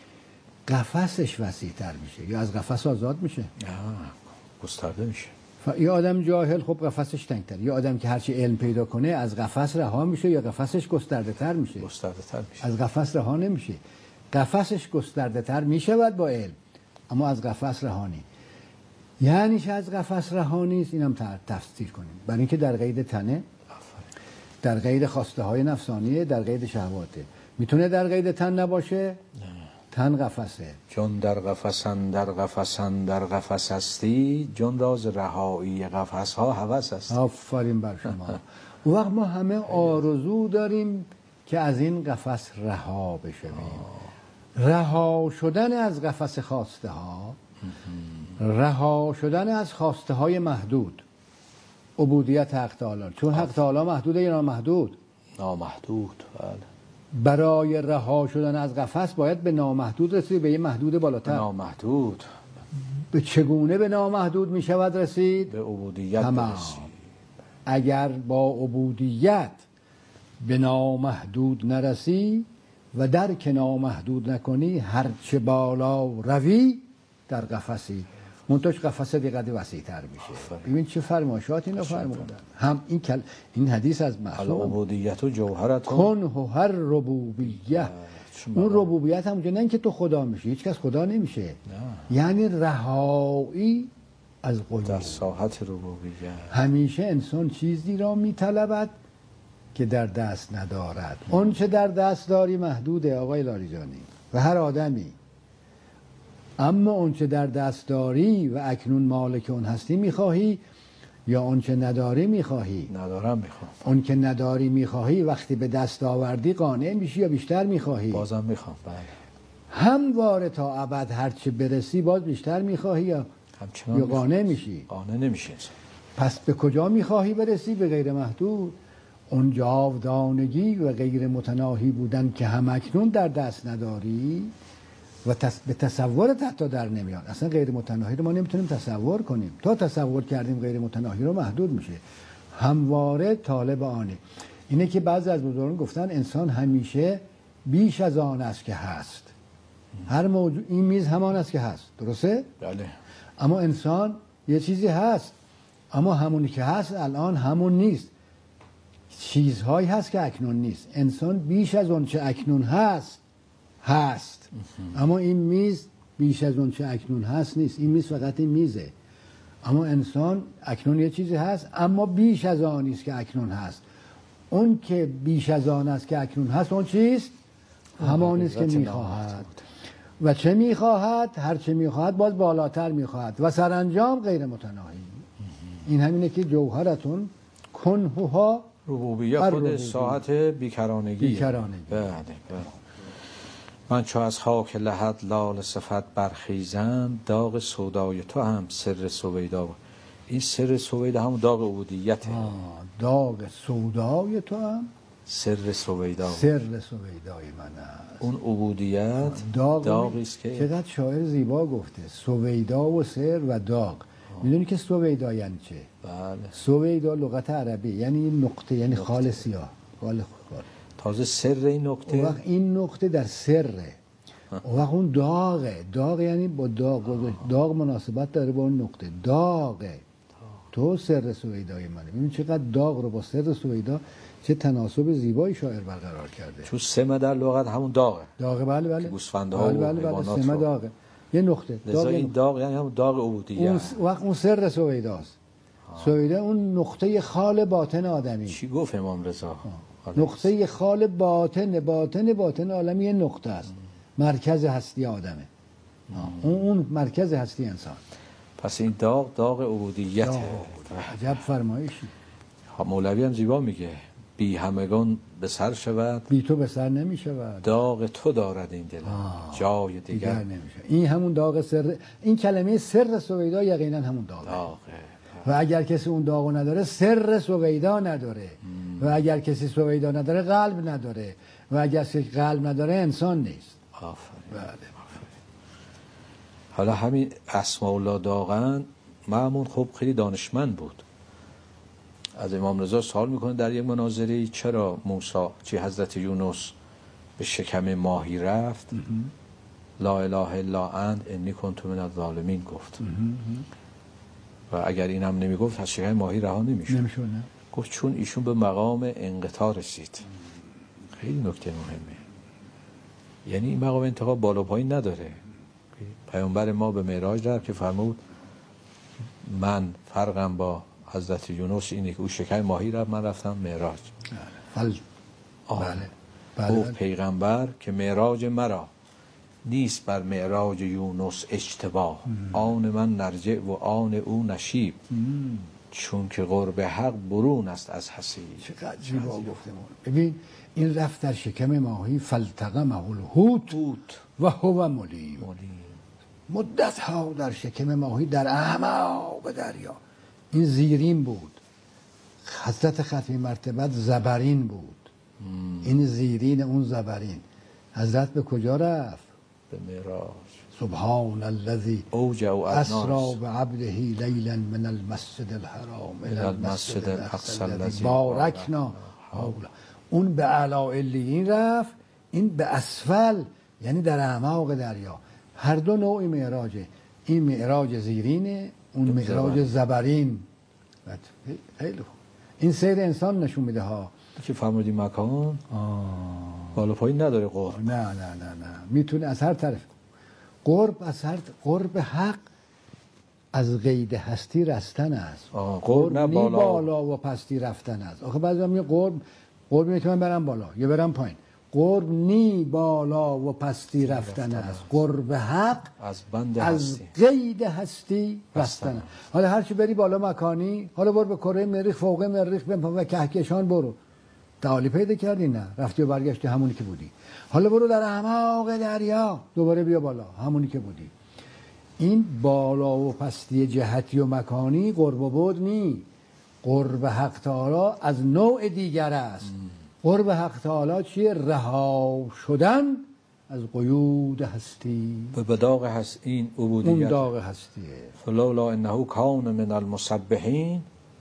[SPEAKER 2] قفسش وسیع تر میشه یا از قفس آزاد میشه.
[SPEAKER 1] گسترده میشه.
[SPEAKER 2] یه آدم جاهل خب قفسش تنگتر. یه آدم که هرچی علم پیدا کنه از قفس رها میشه یا قفسش گسترده تر میشه.
[SPEAKER 1] گسترده تر میشه.
[SPEAKER 2] از قفس رها نمیشه. قفسش گسترده تر میشود با علم، اما از قفس رها نیست. یعنی چه از قفس رها نیست؟ اینم تفسیر کنیم. برای اینکه در قید تنه، در قید خواسته های نفسانیه، در قید شهواته. میتونه در قید تن نباشه؟ نه. تن قفسه.
[SPEAKER 1] جون در قفسن در قفسن در قفس هستی، جون راز رهایی قفس ها هوس است.
[SPEAKER 2] آفرین بر شما. اون وقت ما همه آرزو داریم که از این قفس رها بشویم. رها شدن از قفس خواسته ها، رها شدن از خواسته های محدود، عبودیت حق تعالی. چون حق تعالی محدوده یا نامحدود؟
[SPEAKER 1] نامحدود. بله.
[SPEAKER 2] برای رها شدن از قفس باید به نامحدود رسید، به یه محدود بالاتر.
[SPEAKER 1] نامحدود.
[SPEAKER 2] به چگونه به نامحدود می شود رسید؟
[SPEAKER 1] به عبودیت برسید.
[SPEAKER 2] اگر با عبودیت به نامحدود نرسی و درک نامحدود نکنی، هرچه بالا روی در قفسی، منتاج قفس دیگه وسیع تر میشه. ببین چه فرمایشات اینو فرمودن. هم این کل... این حدیث از معصوم
[SPEAKER 1] عبودیت و جوهرت
[SPEAKER 2] کن هر ربوبیت. اون ربوبیت هم نه اینکه تو خدا میشی، هیچ کس خدا نمیشه. نه. یعنی رهایی از قیود
[SPEAKER 1] در ساحت ربوبیت.
[SPEAKER 2] همیشه انسان چیزی را میطلبد که در دست ندارد. اون چه در دست داری محدوده آقای لاریجانی و هر آدمی. اما اون چه در دست داری و اکنون مالک اون هستی میخواهی یا اون چه نداری میخواهی؟
[SPEAKER 1] ندارم میخوام.
[SPEAKER 2] اون که نداری میخواهی وقتی به دست آوردی قانع میشی یا بیشتر میخواهی؟
[SPEAKER 1] بازم میخوام. بله.
[SPEAKER 2] همواره تا ابد هرچه برسی باز بیشتر میخواهی یا
[SPEAKER 1] همچنان
[SPEAKER 2] یا قانع میشی؟
[SPEAKER 1] قانع نمیشی.
[SPEAKER 2] پس به کجا میخواهی برسی؟ به غیر محدود. اون جاودانگی و غیر متناهی بودن که هم اکنون در دست نداری و تص... به تصورت حتی در نمیاد. اصلا غیر متناهی رو ما نمیتونیم تصور کنیم. تا تصور کردیم غیر متناهی رو محدود میشه. همواره طالب آنه. اینه که بعضی از بزرگان گفتن انسان همیشه بیش از آن است که هست. هر موجود این میز همان است که هست. درسته؟
[SPEAKER 1] بله.
[SPEAKER 2] اما انسان یه چیزی هست، اما همونی که هست الان همون نیست. چیزهایی هست که اکنون نیست. انسان بیش از اون چه اکنون هست هست. اما این میز بیش از اون چه اکنون هست نیست. این میز فقط این میزه. اما انسان اکنون یه چیزی هست اما بیش از آن است که اکنون هست. اون که بیش از آن است که اکنون هست اون چیست؟ همان است که میخواهد. و چه میخواهد؟ هر چه میخواهد باز بالاتر میخواهد و سرانجام غیر متناهی. این همینه که جوهرتون کنهوها
[SPEAKER 1] ربوبیت خود ساحت بیکرانگی.
[SPEAKER 2] بیکرانگی.
[SPEAKER 1] بله بله. من چو از خاک لحد لال صفت برخیزم، داغ سودای تو هم سر سویدا. این سر سویدا هم داغ عبودیته.
[SPEAKER 2] داغ سودای تو هم
[SPEAKER 1] سر سویدا.
[SPEAKER 2] سر سویدای من است.
[SPEAKER 1] اون عبودیت
[SPEAKER 2] داغ
[SPEAKER 1] داغی است که
[SPEAKER 2] چقدر شاعر زیبا گفته. سویدا و سر و داغ. میدونی که سویدا یعنی چه؟
[SPEAKER 1] بله.
[SPEAKER 2] سویدا لغت عربی یعنی نقطه، یعنی خال سیاه. خال خال.
[SPEAKER 1] تازه سر این نقطه.
[SPEAKER 2] وقت این نقطه در سره. و اون داغه، داغ یعنی با داغ، داغ مناسبت داره با اون نقطه، داغه. تو سر سویدای منه. ببین چقدر داغ رو با سر سویدا چه تناسب زیبایی شاعر برقرار کرده.
[SPEAKER 1] چون سمه در لغت همون داغه.
[SPEAKER 2] داغه بله بله.
[SPEAKER 1] گوسفندها
[SPEAKER 2] بله
[SPEAKER 1] و
[SPEAKER 2] بله
[SPEAKER 1] حیوانات
[SPEAKER 2] سمه
[SPEAKER 1] رو.
[SPEAKER 2] داغه. یه نقطه.
[SPEAKER 1] لذا این داغ یعنی همون داغ عبودیت.
[SPEAKER 2] اون وقت اون سر سویداست. سویدا اون نقطه خال باطن آدمی.
[SPEAKER 1] چی گفت امام رضا؟
[SPEAKER 2] نقطه خال باطن باطن باطن عالمی یه نقطه است. مرکز هستی آدمه. اون اون مرکز هستی انسان.
[SPEAKER 1] پس این داغ داغ عبودیته.
[SPEAKER 2] عجب فرمایشی.
[SPEAKER 1] مولوی هم زیبا میگه بی همگان به سر شود،
[SPEAKER 2] بی تو به سر نمی شود،
[SPEAKER 1] داغ تو دارد این دل جای دیگر,
[SPEAKER 2] دیگر نمیشه. این همون داغ سر، این کلمه سر سویدا یقینا همون داغه.
[SPEAKER 1] داغه.
[SPEAKER 2] و اگر کسی اون داغو نداره سر سویدا نداره. ام. و اگر کسی سویدا نداره قلب نداره. و اگر کسی قلب نداره انسان نیست.
[SPEAKER 1] آفرین.
[SPEAKER 2] بله.
[SPEAKER 1] حالا همین اسماء الله داغن، مأمون خب خیلی دانشمند بود. از امام رضا سوال میکنه در یک مناظره چرا موسی چی حضرت یونس به شکم ماهی رفت؟ لا اله الا انت انی کنت من الظالمین گفت. و اگر این هم نمیگفت از شکم ماهی رها نمیشد.
[SPEAKER 2] نمیشد نه.
[SPEAKER 1] گفت چون ایشون به مقام انقطاع رسید. خیلی نکته مهمه. یعنی این مقام انتقا بالا پایین نداره. پیامبر ما به معراج رفت که فرمود من فرقم با حضرت یونس اینه که او شکم ماهی رفت، من رفتم معراج.
[SPEAKER 2] بله.
[SPEAKER 1] بله. بله. پیغمبر که معراج مرا نیست بر معراج یونس اجتباه، آن من نرجع و آن او نشیب، چون که قرب حق برون است از حسیب.
[SPEAKER 2] چقدر زیبا گفته. ببین این رفت در شکم ماهی فالتقمه الحوت و هو ملیم. مدت ها در شکم ماهی در اعماق دریا. این زیرین بود. حضرت ختمی مرتبت زبرین بود. مم. این زیرین اون زبرین. حضرت به کجا رفت؟
[SPEAKER 1] به معراج.
[SPEAKER 2] سبحان الذی اسری بعبده لیلا من المسجد الحرام الى المسجد الاقصی الذی بارکنا حوله. اون به اعلی علیین رفت، این به اسفل یعنی در اعماق دریا. هر دو نوعی معراجه. این معراج زیرینه، اون معراج زبرین. خیلی خوب. این سیر انسان نشون میده ها.
[SPEAKER 1] که فرمودی مکان بالا پایین نداره قرب.
[SPEAKER 2] نه نه نه نه میتونه از هر طرف. قرب از هر قرب حق از قید هستی رستن است. قرب نه بالا. بالا و پستی رفتن است. آخه بعضی میگه قرب قرب میتونم برم بالا یا برم پایین. قرب نی بالا و پستی رفتن است. قرب حق
[SPEAKER 1] از بند
[SPEAKER 2] از قید هستی رفتن. حالا هر چی بری بالا مکانی، حالا برو به کره مریخ فوق مریخ و کهکشان برو. تعالی پیدا کردی؟ نه، رفتی و برگشتی همونی که بودی. حالا برو در اعماق دریا، دوباره بیا بالا همونی که بودی. این بالا و پستی جهتی و مکانی قرب و بعد نی. قرب حق تعالی از نوع دیگر است. قرب حق تعالی چیه؟ رها شدن از قیود هستی.
[SPEAKER 1] به بداغ هست این عبودیت.
[SPEAKER 2] اون داغ هستیه.
[SPEAKER 1] فلولا انه کان من المسبحین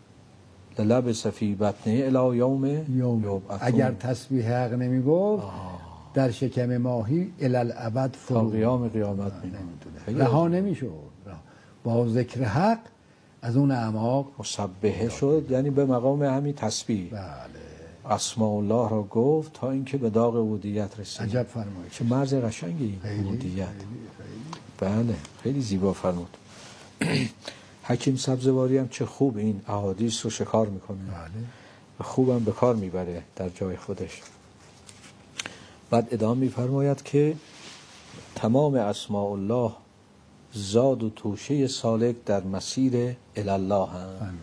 [SPEAKER 1] للبس فی بطنه الی یوم یوم.
[SPEAKER 2] اگر تسبیح حق نمی گفت در شکم ماهی الی الابد فرو
[SPEAKER 1] تا قیام قیامت
[SPEAKER 2] نمیدونه. رها نمیشد. با ذکر حق از اون اعماق
[SPEAKER 1] مسبحه شد، یعنی به مقام همین تسبیح.
[SPEAKER 2] بله.
[SPEAKER 1] اسماء الله را گفت تا اینکه به داغ عبودیت رسید.
[SPEAKER 2] عجب فرمایید.
[SPEAKER 1] چه مرز قشنگی عبودیت. بله خیلی زیبا فرمود. حکیم سبزواری هم چه خوب این احادیث رو شکار میکنه.
[SPEAKER 2] بله.
[SPEAKER 1] و خوبم به کار میبره در جای خودش. بعد ادامه میفرماید که تمام اسماء الله زاد و توشه سالک در مسیر الله هم.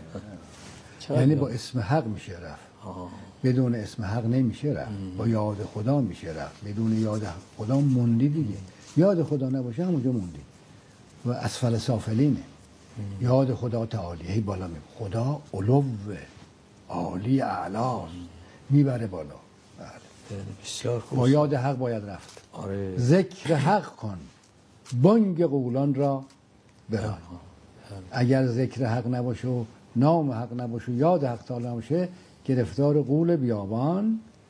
[SPEAKER 2] یعنی با اسم حق میشه رفت. آه. بدون اسم حق نمیشه رفت. ام. با یاد خدا میشه رفت. بدون یاد خدا موندی دیگه. یاد خدا نباشه همونجا موندی. و اسفل سافلینه. ام. یاد خدا تعالی هی بالا می خدا علو عالی اعلا میبره بالا. بله.
[SPEAKER 1] بسیار خوب.
[SPEAKER 2] با یاد حق باید رفت.
[SPEAKER 1] آره.
[SPEAKER 2] ذکر حق کن. بانگ قولان را بران. اگر ذکر حق نباشه و نام حق نباشه و یاد حق تعالی نباشه گرفتار قول بیابان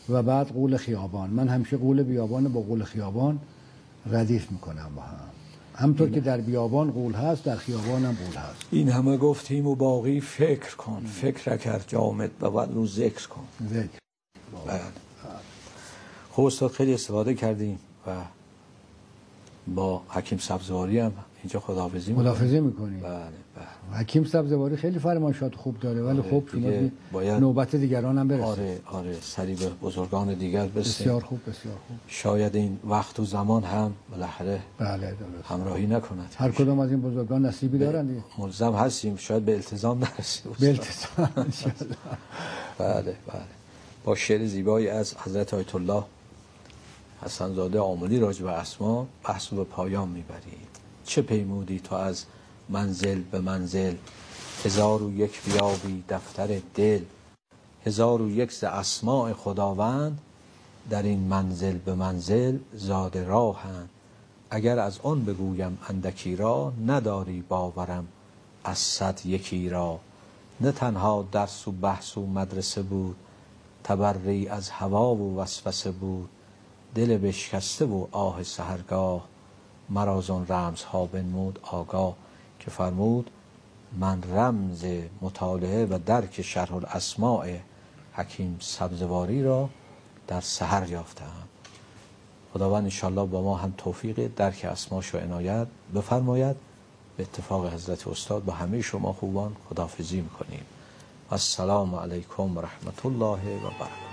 [SPEAKER 2] و بعد قول خیابان. من همیشه قول بیابان با قول خیابان ردیف میکنم با هم. همطور که در بیابان قول هست در خیابان هم قول هست.
[SPEAKER 1] این همه گفتیم و باقی فکر کن، فکر کرد جامد و بعد رو ذکر کن.
[SPEAKER 2] ذکر.
[SPEAKER 1] بله. خب استاد خیلی استفاده کردیم و با حکیم سبزواری هم اینجا خداحافظی میکنیم.
[SPEAKER 2] خداحافظی میکنیم.
[SPEAKER 1] بله بله.
[SPEAKER 2] حکیم سبزواری خیلی فرمایشات خوب داره ولی
[SPEAKER 1] آره،
[SPEAKER 2] خب شما
[SPEAKER 1] باید
[SPEAKER 2] نوبت دیگران هم برسید.
[SPEAKER 1] آره آره سری به بزرگان دیگر برسیم.
[SPEAKER 2] بسیار خوب بسیار خوب.
[SPEAKER 1] شاید این وقت و زمان هم بالاخره
[SPEAKER 2] بله درست
[SPEAKER 1] همراهی نکند.
[SPEAKER 2] هر کدام از این بزرگان نصیبی دارن دیگه.
[SPEAKER 1] ملزم هستیم شاید به التزام نرسیم.
[SPEAKER 2] به التزام ان شاء الله.
[SPEAKER 1] بله بله. با شعر زیبایی از حضرت آیت الله حسن زاده آملی راجع به اسما بحث رو به پایان میبریم. چه پیمودی تو از منزل به منزل، هزار و یک بیابی دفتر دل، هزار و یک ز اسماء خداوند، در این منزل به منزل زاد راهند. اگر از آن بگویم اندکی را، نداری باورم از صد یکی را. نه تنها درس و بحث و مدرسه بود، تبری از هوا و وسوسه بود. دل بشکسته و آه سحرگاه، مرا زان رمزها بنمود آگاه. که فرمود من رمز مطالعه و درک شرح الاسماء حکیم سبزواری را در سحر یافتم. خداوند انشاءالله با ما هم توفیق درک اسماش و عنایت بفرماید. به اتفاق حضرت استاد با همه شما خوبان خداحافظی میکنیم. السلام علیکم و رحمت الله و برکاته.